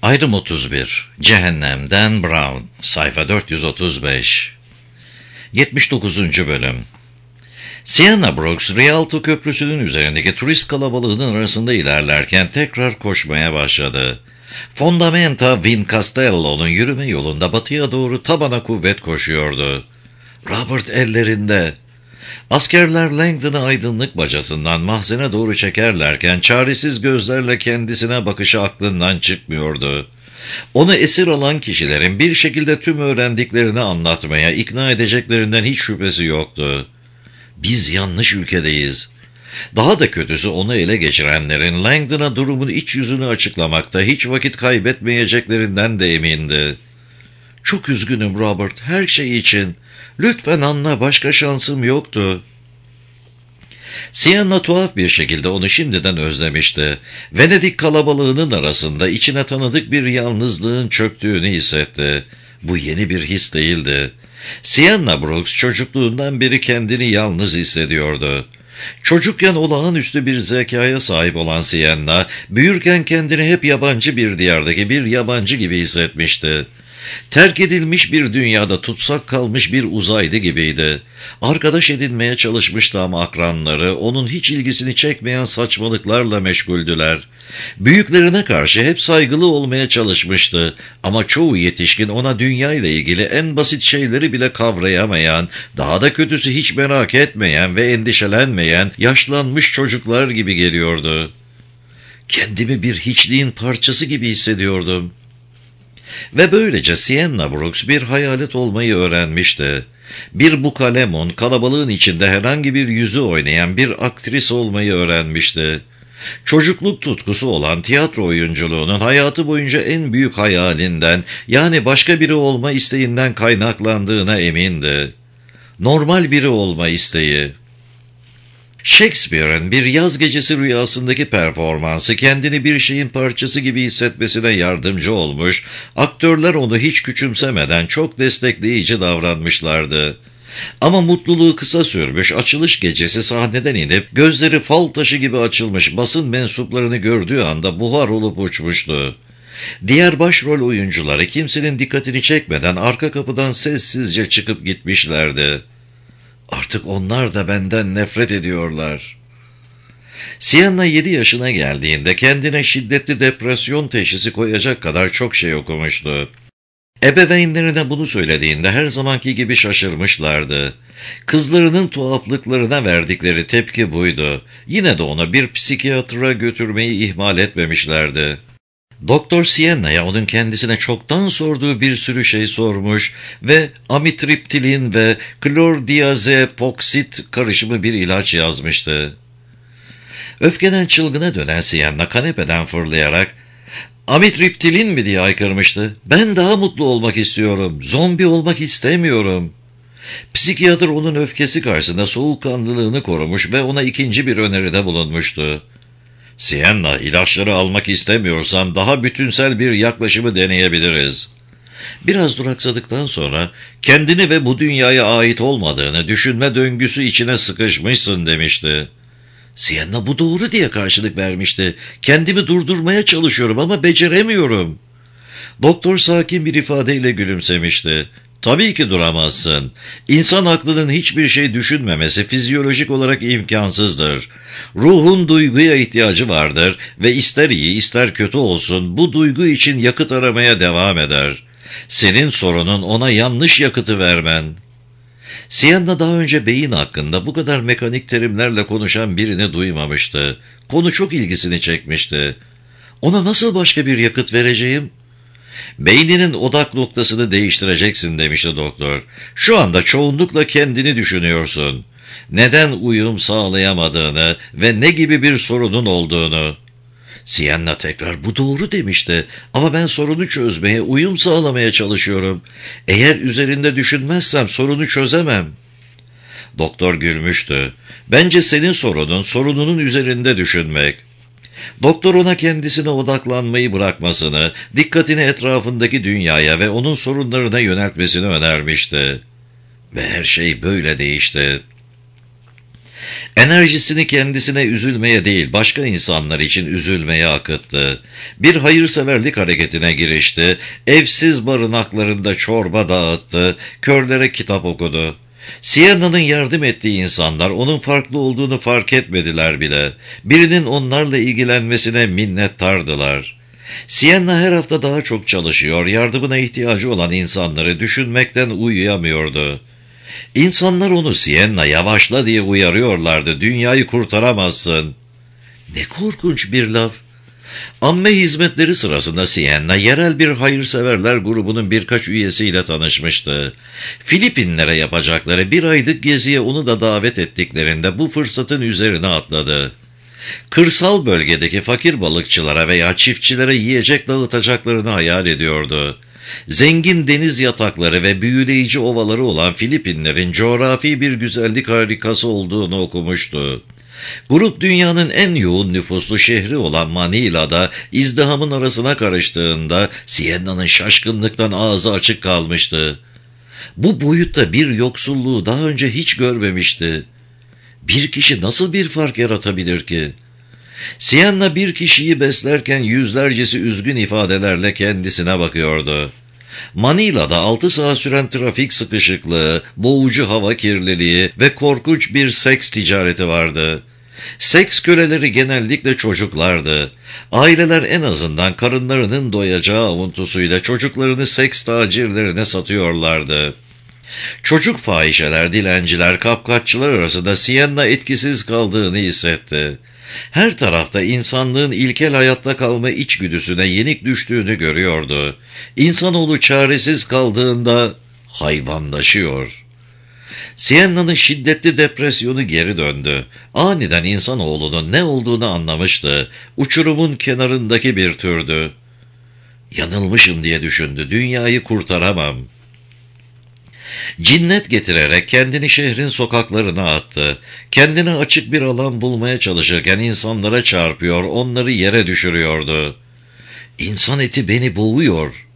Ayrım 31. Cehennemden Brown. Sayfa 435. 79. Bölüm. Sienna Brooks, Rialto Köprüsü'nün üzerindeki turist kalabalığının arasında ilerlerken tekrar koşmaya başladı. Fondamenta Vin Castello'nun yürüme yolunda batıya doğru tabana kuvvet koşuyordu. Robert ellerinde. Askerler Langdon'ı aydınlık bacasından mahzene doğru çekerlerken çaresiz gözlerle kendisine bakışı aklından çıkmıyordu. Onu esir alan kişilerin bir şekilde tüm öğrendiklerini anlatmaya ikna edeceklerinden hiç şüphesi yoktu. Biz yanlış ülkedeyiz. Daha da kötüsü, onu ele geçirenlerin Langdon'a durumun iç yüzünü açıklamakta hiç vakit kaybetmeyeceklerinden de emindi. "Çok üzgünüm Robert, her şey için. Lütfen anla, başka şansım yoktu." Sienna tuhaf bir şekilde onu şimdiden özlemişti. Venedik kalabalığının arasında içine tanıdık bir yalnızlığın çöktüğünü hissetti. Bu yeni bir his değildi. Sienna Brooks çocukluğundan beri kendini yalnız hissediyordu. Çocukken olağanüstü bir zekaya sahip olan Sienna, büyürken kendini hep yabancı bir diyardaki bir yabancı gibi hissetmişti. Terk edilmiş bir dünyada tutsak kalmış bir uzaylı gibiydi. Arkadaş edinmeye çalışmıştı ama akranları onun hiç ilgisini çekmeyen saçmalıklarla meşguldüler. Büyüklerine karşı hep saygılı olmaya çalışmıştı ama çoğu yetişkin ona dünya ile ilgili en basit şeyleri bile kavrayamayan, daha da kötüsü hiç merak etmeyen ve endişelenmeyen yaşlanmış çocuklar gibi geliyordu. Kendimi bir hiçliğin parçası gibi hissediyordum. Ve böylece Sienna Brooks bir hayalet olmayı öğrenmişti. Bir bukalemon, kalabalığın içinde herhangi bir yüzü oynayan bir aktris olmayı öğrenmişti. Çocukluk tutkusu olan tiyatro oyunculuğunun hayatı boyunca en büyük hayalinden, yani başka biri olma isteğinden kaynaklandığına emindi. Normal biri olma isteği. Shakespeare'in bir yaz gecesi rüyasındaki performansı kendini bir şeyin parçası gibi hissetmesine yardımcı olmuş, aktörler onu hiç küçümsemeden çok destekleyici davranmışlardı. Ama mutluluğu kısa sürmüş, açılış gecesi sahneden inip gözleri fal taşı gibi açılmış basın mensuplarını gördüğü anda buhar olup uçmuştu. Diğer başrol oyuncuları kimsenin dikkatini çekmeden arka kapıdan sessizce çıkıp gitmişlerdi. Artık onlar da benden nefret ediyorlar. Sienna 7 yaşına geldiğinde kendine şiddetli depresyon teşhisi koyacak kadar çok şey okumuştu. Ebeveynlerine bunu söylediğinde her zamanki gibi şaşırmışlardı. Kızlarının tuhaflıklarına verdikleri tepki buydu. Yine de onu bir psikiyatra götürmeyi ihmal etmemişlerdi. Doktor Sienna'ya onun kendisine çoktan sorduğu bir sürü şey sormuş ve amitriptilin ve klordiazepoksit karışımı bir ilaç yazmıştı. Öfkeden çılgına dönen Sienna kanepeden fırlayarak "Amitriptilin mi?" diye haykırmıştı. "Ben daha mutlu olmak istiyorum. Zombi olmak istemiyorum." Psikiyatr onun öfkesi karşısında soğukkanlılığını korumuş ve ona ikinci bir öneride bulunmuştu. "Sienna, ilaçları almak istemiyorsan daha bütünsel bir yaklaşımı deneyebiliriz." Biraz duraksadıktan sonra kendini ve bu dünyaya ait olmadığını düşünme döngüsü içine sıkışmışsın demişti. Sienna bu doğru diye karşılık vermişti. "Kendimi durdurmaya çalışıyorum ama beceremiyorum." Doktor sakin bir ifadeyle gülümsemişti. "Tabii ki duramazsın. İnsan aklının hiçbir şey düşünmemesi fizyolojik olarak imkansızdır. Ruhun duyguya ihtiyacı vardır ve ister iyi ister kötü olsun bu duygu için yakıt aramaya devam eder. Senin sorunun ona yanlış yakıtı vermen." Sienna daha önce beyin hakkında bu kadar mekanik terimlerle konuşan birini duymamıştı. Konu çok ilgisini çekmişti. "Ona nasıl başka bir yakıt vereceğim?" "Beyninin odak noktasını değiştireceksin," demişti doktor. "Şu anda çoğunlukla kendini düşünüyorsun. Neden uyum sağlayamadığını ve ne gibi bir sorunun olduğunu." Sienna tekrar "Bu doğru," demişti. "Ama ben sorunu çözmeye, uyum sağlamaya çalışıyorum. Eğer üzerinde düşünmezsem sorunu çözemem." Doktor gülmüştü. "Bence senin sorununun üzerinde düşünmek." Doktor ona kendisine odaklanmayı bırakmasını, dikkatini etrafındaki dünyaya ve onun sorunlarına yöneltmesini önermişti. Ve her şey böyle değişti. Enerjisini kendisine üzülmeye değil, başka insanlar için üzülmeye akıttı. Bir hayırseverlik hareketine girişti, evsiz barınaklarında çorba dağıttı, körlere kitap okudu. Sienna'nın yardım ettiği insanlar onun farklı olduğunu fark etmediler bile. Birinin onlarla ilgilenmesine minnettardılar. Sienna her hafta daha çok çalışıyor, yardımına ihtiyacı olan insanları düşünmekten uyuyamıyordu. İnsanlar onu Sienna yavaşla diye uyarıyorlardı, dünyayı kurtaramazsın. Ne korkunç bir laf. Amme hizmetleri sırasında Sienna yerel bir hayırseverler grubunun birkaç üyesiyle tanışmıştı. Filipinlere yapacakları bir aylık geziye onu da davet ettiklerinde bu fırsatın üzerine atladı. Kırsal bölgedeki fakir balıkçılara veya çiftçilere yiyecek dağıtacaklarını hayal ediyordu. Zengin deniz yatakları ve büyüleyici ovaları olan Filipinlerin coğrafi bir güzellik harikası olduğunu okumuştu. Grup dünyanın en yoğun nüfuslu şehri olan Manila'da izdihamın arasına karıştığında Sienna'nın şaşkınlıktan ağzı açık kalmıştı. Bu boyutta bir yoksulluğu daha önce hiç görmemişti. Bir kişi nasıl bir fark yaratabilir ki? Sienna bir kişiyi beslerken yüzlercesi üzgün ifadelerle kendisine bakıyordu. Manila'da 6 saat süren trafik sıkışıklığı, boğucu hava kirliliği ve korkunç bir seks ticareti vardı. Seks köleleri genellikle çocuklardı. Aileler en azından karınlarının doyacağı avuntusuyla çocuklarını seks tacirlerine satıyorlardı. Çocuk fahişeler, dilenciler, kapkaççılar arasında Sienna etkisiz kaldığını hissetti. Her tarafta insanlığın ilkel hayatta kalma içgüdüsüne yenik düştüğünü görüyordu. İnsanoğlu çaresiz kaldığında hayvanlaşıyor. Sienna'nın şiddetli depresyonu geri döndü. Aniden insanoğlunun ne olduğunu anlamıştı. Uçurumun kenarındaki bir türdü. Yanılmışım diye düşündü. Dünyayı kurtaramam. Cinnet getirerek kendini şehrin sokaklarına attı. Kendine açık bir alan bulmaya çalışırken insanlara çarpıyor, onları yere düşürüyordu. İnsan eti beni boğuyor.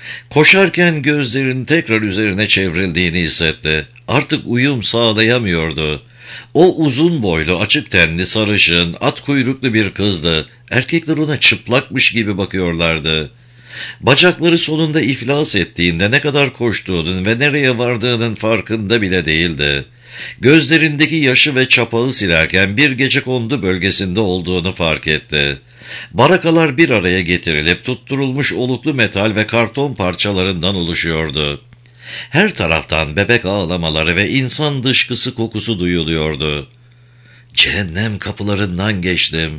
Koşarken gözlerinin tekrar üzerine çevrildiğini hissetti. Artık uyum sağlayamıyordu. O uzun boylu, açık tenli, sarışın, at kuyruklu bir kızdı. Erkekler ona çıplakmış gibi bakıyorlardı. Bacakları sonunda iflas ettiğinde ne kadar koştuğunun ve nereye vardığının farkında bile değildi. Gözlerindeki yaşı ve çapağı silerken bir gecekondu bölgesinde olduğunu fark etti. Barakalar bir araya getirilip tutturulmuş oluklu metal ve karton parçalarından oluşuyordu. Her taraftan bebek ağlamaları ve insan dışkısı kokusu duyuluyordu. Cehennem kapılarından geçtim.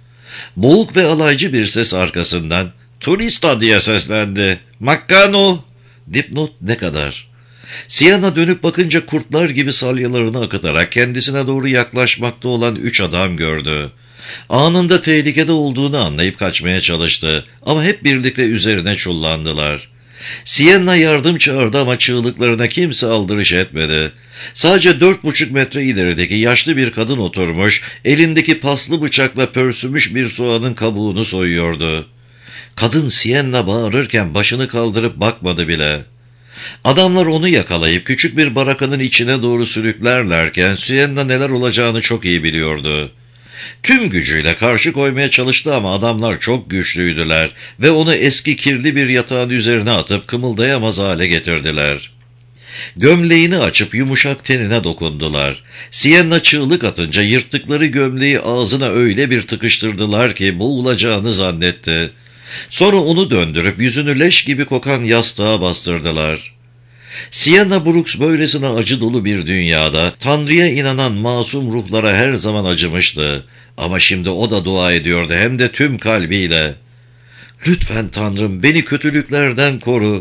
Boğuk ve alaycı bir ses arkasından "Turista" diye seslendi. "Makkano!" Dipnot ne kadar? Sienna dönüp bakınca kurtlar gibi salyalarını akıtarak kendisine doğru yaklaşmakta olan 3 adam gördü. Anında tehlikede olduğunu anlayıp kaçmaya çalıştı ama hep birlikte üzerine çullandılar. Sienna yardım çağırdı ama çığlıklarına kimse aldırış etmedi. Sadece 4,5 metre ilerideki yaşlı bir kadın oturmuş, elindeki paslı bıçakla pörsümüş bir soğanın kabuğunu soyuyordu. Kadın Sienna bağırırken başını kaldırıp bakmadı bile. Adamlar onu yakalayıp küçük bir barakanın içine doğru sürüklerlerken Sienna neler olacağını çok iyi biliyordu. Tüm gücüyle karşı koymaya çalıştı ama adamlar çok güçlüydüler ve onu eski kirli bir yatağın üzerine atıp kımıldayamaz hale getirdiler. Gömleğini açıp yumuşak tenine dokundular. Sienna çığlık atınca yırttıkları gömleği ağzına öyle bir tıkıştırdılar ki boğulacağını zannetti. Sonra onu döndürüp yüzünü leş gibi kokan yastığa bastırdılar. Sienna Brooks böylesine acı dolu bir dünyada Tanrı'ya inanan masum ruhlara her zaman acımıştı. Ama şimdi o da dua ediyordu, hem de tüm kalbiyle. "Lütfen Tanrım, beni kötülüklerden koru."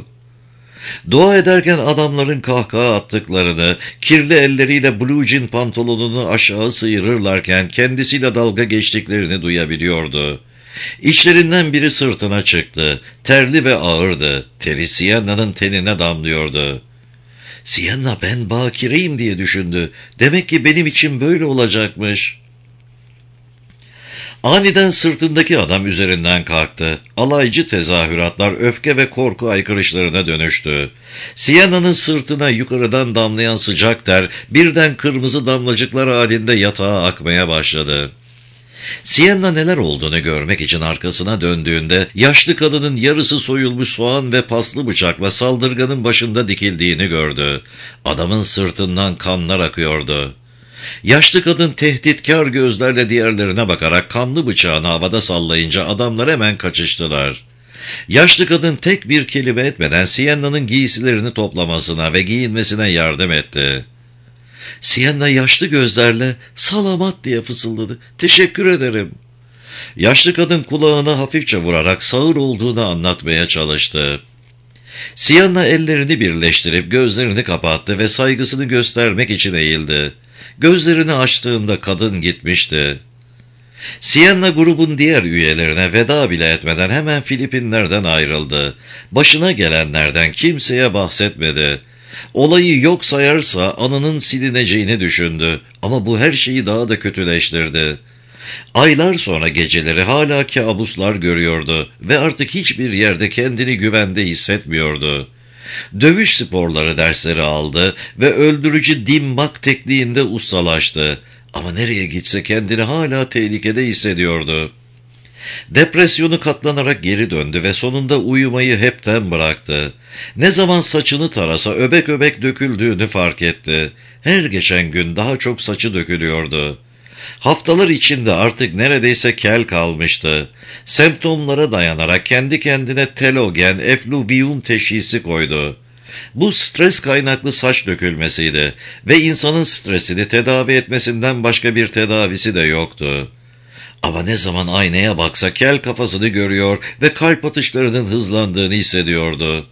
Dua ederken adamların kahkaha attıklarını, kirli elleriyle blue jean pantolonunu aşağı sıyırırlarken kendisiyle dalga geçtiklerini duyabiliyordu. İçlerinden biri sırtına çıktı. Terli ve ağırdı. Teri Sienna'nın tenine damlıyordu. Sienna, ben bakireyim diye düşündü. Demek ki benim için böyle olacakmış. Aniden sırtındaki adam üzerinden kalktı. Alaycı tezahüratlar öfke ve korku aykırışlarına dönüştü. Sienna'nın sırtına yukarıdan damlayan sıcak ter birden kırmızı damlacıklar halinde yatağa akmaya başladı. Sienna neler olduğunu görmek için arkasına döndüğünde yaşlı kadının yarısı soyulmuş soğan ve paslı bıçakla saldırganın başında dikildiğini gördü. Adamın sırtından kanlar akıyordu. Yaşlı kadın tehditkar gözlerle diğerlerine bakarak kanlı bıçağını havada sallayınca adamlar hemen kaçıştılar. Yaşlı kadın tek bir kelime etmeden Sienna'nın giysilerini toplamasına ve giyinmesine yardım etti. Sienna yaşlı gözlerle "Salamat" diye fısıldadı. "Teşekkür ederim." Yaşlı kadın kulağına hafifçe vurarak sağır olduğunu anlatmaya çalıştı. Sienna ellerini birleştirip gözlerini kapattı ve saygısını göstermek için eğildi. Gözlerini açtığında kadın gitmişti. Sienna grubun diğer üyelerine veda bile etmeden hemen Filipinler'den ayrıldı. Başına gelenlerden kimseye bahsetmedi. Olayı yok sayarsa anının silineceğini düşündü ama bu her şeyi daha da kötüleştirdi. Aylar sonra geceleri hala kabuslar görüyordu ve artık hiçbir yerde kendini güvende hissetmiyordu. Dövüş sporları dersleri aldı ve öldürücü dimmak tekniğinde ustalaştı. Ama nereye gitse kendini hala tehlikede hissediyordu. Depresyonu katlanarak geri döndü ve sonunda uyumayı hepten bıraktı. Ne zaman saçını tarasa öbek öbek döküldüğünü fark etti. Her geçen gün daha çok saçı dökülüyordu. Haftalar içinde artık neredeyse kel kalmıştı. Semptomlara dayanarak kendi kendine telogen efluviyum teşhisi koydu. Bu stres kaynaklı saç dökülmesiydi ve insanın stresini tedavi etmesinden başka bir tedavisi de yoktu. Ama ne zaman aynaya baksa kel kafasını görüyor ve kalp atışlarının hızlandığını hissediyordu.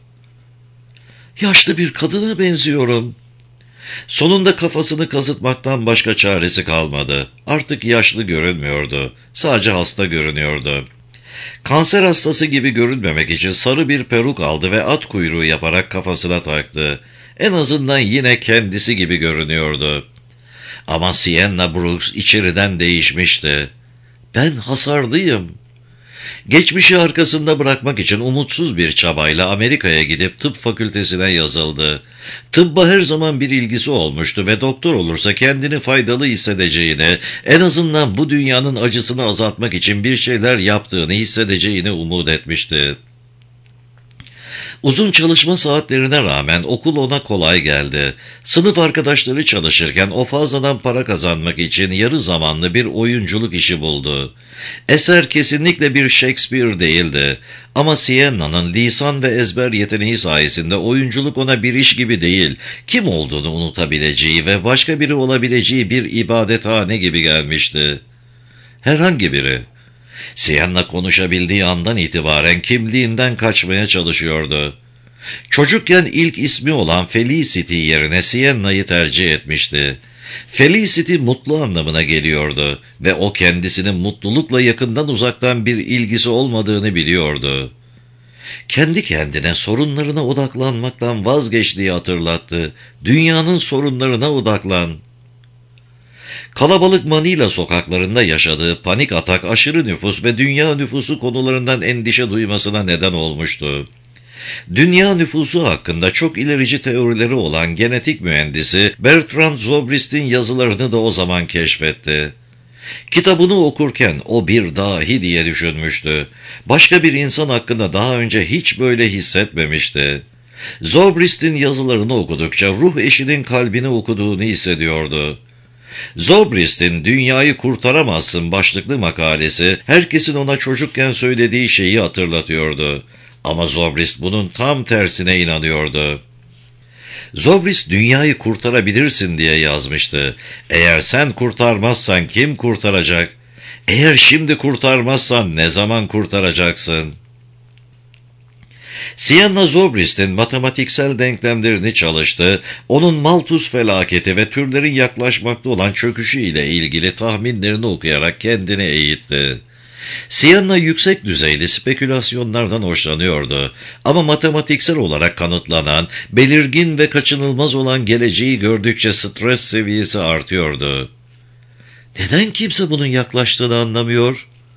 "Yaşlı bir kadına benziyorum." Sonunda kafasını kazıtmaktan başka çaresi kalmadı. Artık yaşlı görünmüyordu. Sadece hasta görünüyordu. Kanser hastası gibi görünmemek için sarı bir peruk aldı ve at kuyruğu yaparak kafasına taktı. En azından yine kendisi gibi görünüyordu. Ama Sienna Brooks içeriden değişmişti. "Ben hasarlıyım." Geçmişi arkasında bırakmak için umutsuz bir çabayla Amerika'ya gidip tıp fakültesine yazıldı. Tıbba her zaman bir ilgisi olmuştu ve doktor olursa kendini faydalı hissedeceğini, en azından bu dünyanın acısını azaltmak için bir şeyler yaptığını hissedeceğini umut etmişti. Uzun çalışma saatlerine rağmen okul ona kolay geldi. Sınıf arkadaşları çalışırken o fazladan para kazanmak için yarı zamanlı bir oyunculuk işi buldu. Eser kesinlikle bir Shakespeare değildi. Ama Sienna'nın lisan ve ezber yeteneği sayesinde oyunculuk ona bir iş gibi değil, kim olduğunu unutabileceği ve başka biri olabileceği bir ibadethane gibi gelmişti. Herhangi biri. Sienna konuşabildiği andan itibaren kimliğinden kaçmaya çalışıyordu. Çocukken ilk ismi olan Felicity yerine Sienna'yı tercih etmişti. Felicity mutlu anlamına geliyordu ve o kendisinin mutlulukla yakından uzaktan bir ilgisi olmadığını biliyordu. Kendi kendine sorunlarına odaklanmaktan vazgeçtiği hatırlattı. Dünyanın sorunlarına odaklan. Kalabalık Manila sokaklarında yaşadığı panik atak aşırı nüfus ve dünya nüfusu konularından endişe duymasına neden olmuştu. Dünya nüfusu hakkında çok ilerici teorileri olan genetik mühendisi Bertrand Zobrist'in yazılarını da o zaman keşfetti. Kitabını okurken o bir dahi diye düşünmüştü. Başka bir insan hakkında daha önce hiç böyle hissetmemişti. Zobrist'in yazılarını okudukça ruh eşinin kalbini okuduğunu hissediyordu. Zobrist'in "Dünyayı kurtaramazsın" başlıklı makalesi herkesin ona çocukken söylediği şeyi hatırlatıyordu. Ama Zobrist bunun tam tersine inanıyordu. Zobrist "Dünyayı kurtarabilirsin" diye yazmıştı. Eğer sen kurtarmazsan kim kurtaracak? Eğer şimdi kurtarmazsan ne zaman kurtaracaksın? Sienna Zobrist'in matematiksel denklemlerini çalıştı, onun Malthus felaketi ve türlerin yaklaşmakta olan çöküşü ile ilgili tahminlerini okuyarak kendini eğitti. Sienna yüksek düzeyli spekülasyonlardan hoşlanıyordu ama matematiksel olarak kanıtlanan, belirgin ve kaçınılmaz olan geleceği gördükçe stres seviyesi artıyordu. Neden kimse bunun yaklaştığını anlamıyor?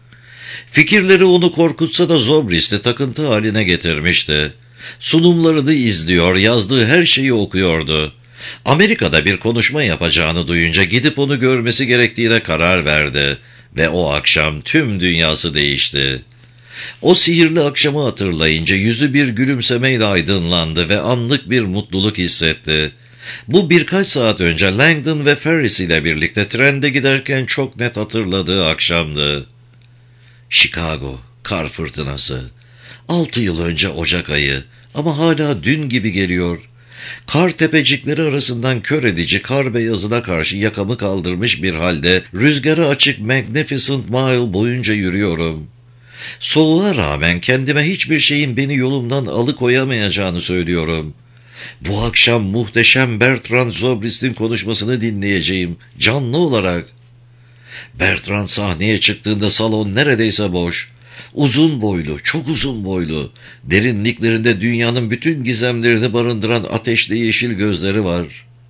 Fikirleri onu korkutsa da Zobrist'i takıntı haline getirmişti. Sunumlarını izliyor, yazdığı her şeyi okuyordu. Amerika'da bir konuşma yapacağını duyunca gidip onu görmesi gerektiğine karar verdi ve o akşam tüm dünyası değişti. O sihirli akşamı hatırlayınca yüzü bir gülümsemeyle aydınlandı ve anlık bir mutluluk hissetti. Bu birkaç saat önce Langdon ve Ferris ile birlikte trende giderken çok net hatırladığı akşamdı. Chicago, kar fırtınası. 6 yıl önce Ocak ayı ama hala dün gibi geliyor. Kar tepecikleri arasından kör edici kar beyazına karşı yakamı kaldırmış bir halde rüzgara açık Magnificent Mile boyunca yürüyorum. Soğuğa rağmen kendime hiçbir şeyin beni yolumdan alıkoyamayacağını söylüyorum. Bu akşam muhteşem Bertrand Zobrist'in konuşmasını dinleyeceğim, canlı olarak. Bertrand sahneye çıktığında salon neredeyse boş. Uzun boylu, çok uzun boylu, derinliklerinde dünyanın bütün gizemlerini barındıran ateşli yeşil gözleri var.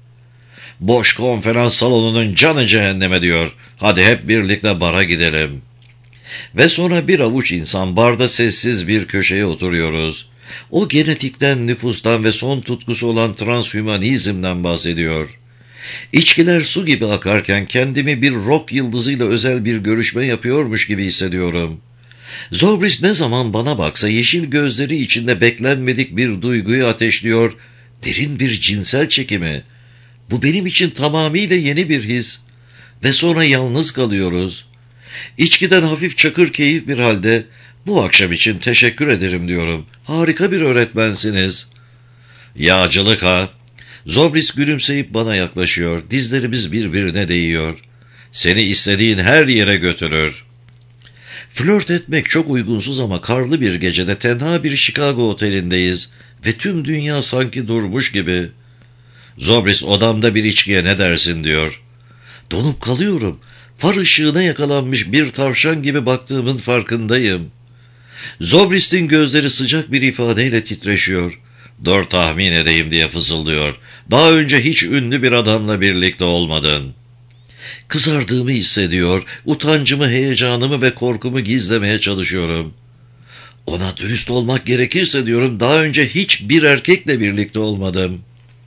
Boş konferans salonunun canı cehenneme diyor. Hadi hep birlikte bara gidelim. Ve sonra bir avuç insan barda sessiz bir köşeye oturuyoruz. O genetikten, nüfustan ve son tutkusu olan transhümanizmden bahsediyor. İçkiler su gibi akarken kendimi bir rock yıldızıyla özel bir görüşme yapıyormuş gibi hissediyorum. Zobrist ne zaman bana baksa yeşil gözleri içinde beklenmedik bir duyguyu ateşliyor, derin bir cinsel çekimi. Bu benim için tamamıyla yeni bir his. Ve sonra yalnız kalıyoruz. İçkiden hafif çakır keyif bir halde, bu akşam için teşekkür ederim diyorum. Harika bir öğretmensiniz. Yağcılık ha. Zobrist gülümseyip bana yaklaşıyor. Dizlerimiz birbirine değiyor. Seni istediğin her yere götürür. Flört etmek çok uygunsuz ama karlı bir gecede tenha bir Chicago otelindeyiz ve tüm dünya sanki durmuş gibi. Zobrist odamda bir içkiye ne dersin diyor. Donup kalıyorum. Far ışığına yakalanmış bir tavşan gibi baktığımın farkındayım. Zobrist'in gözleri sıcak bir ifadeyle titreşiyor. Dur tahmin edeyim diye fısıldıyor. Daha önce hiç ünlü bir adamla birlikte olmadın. Kızardığımı hissediyor, utancımı, heyecanımı ve korkumu gizlemeye çalışıyorum. Ona dürüst olmak gerekirse diyorum, daha önce hiçbir erkekle birlikte olmadım.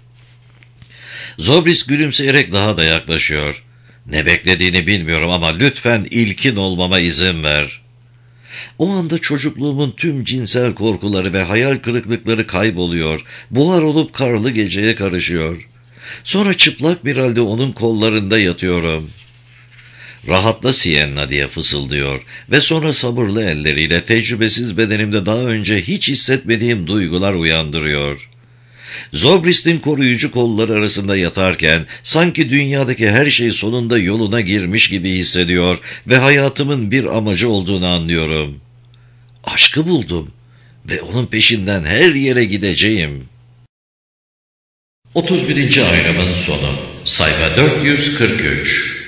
Zobrist gülümseyerek daha da yaklaşıyor. Ne beklediğini bilmiyorum ama lütfen ilkin olmama izin ver. O anda çocukluğumun tüm cinsel korkuları ve hayal kırıklıkları kayboluyor, buhar olup karlı geceye karışıyor. Sonra çıplak bir halde onun kollarında yatıyorum. Rahatla Sienna diye fısıldıyor ve sonra sabırlı elleriyle tecrübesiz bedenimde daha önce hiç hissetmediğim duygular uyandırıyor. Zobrist'in koruyucu kolları arasında yatarken sanki dünyadaki her şey sonunda yoluna girmiş gibi hissediyor ve hayatımın bir amacı olduğunu anlıyorum. Aşkı buldum ve onun peşinden her yere gideceğim. 31. ayrımın sonu. Sayfa 443.